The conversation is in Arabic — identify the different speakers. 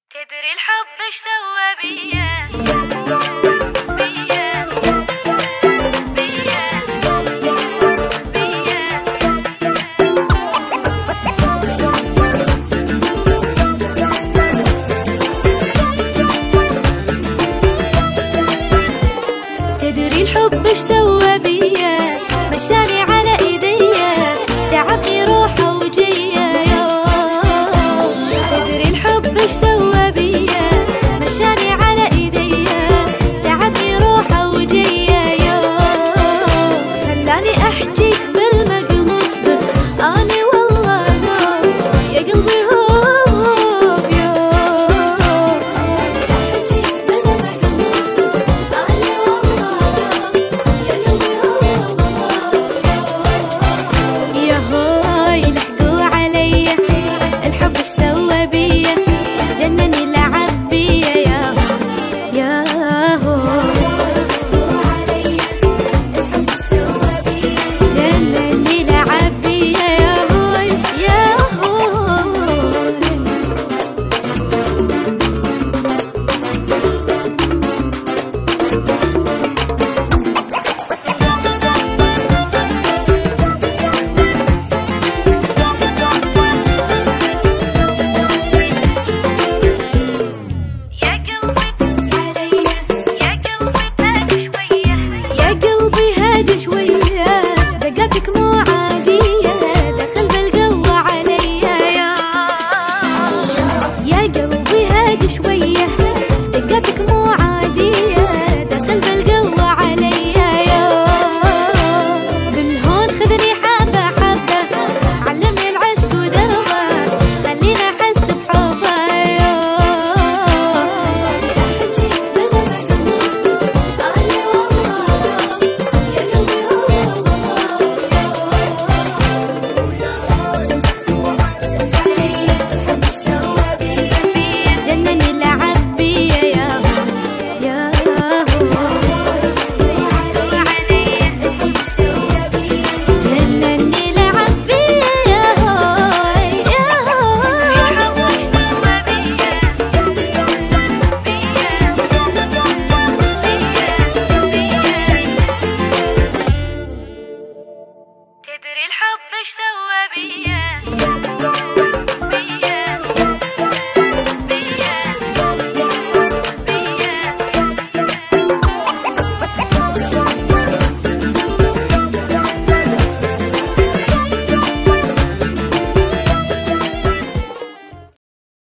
Speaker 1: تدري الحب ايش سوى بيا تدري الحب ايش سوى بيا مشاني على ايديا تعبني روحه وجيه تدري الحب ايش سوى بيا مشاني على ايديا تعبني روحه وجيه خلاني احكي بالمقلوب اني والله يا قلبي هوب يا هاي لحقوا عليا الحب ايش سوى بيا جنني لعب بيا يا هو جنني لعب بيا يا هوي يا هوي شوية دقاتك مو عادية دخل بالقوة عليا يا قلبي هادي شوية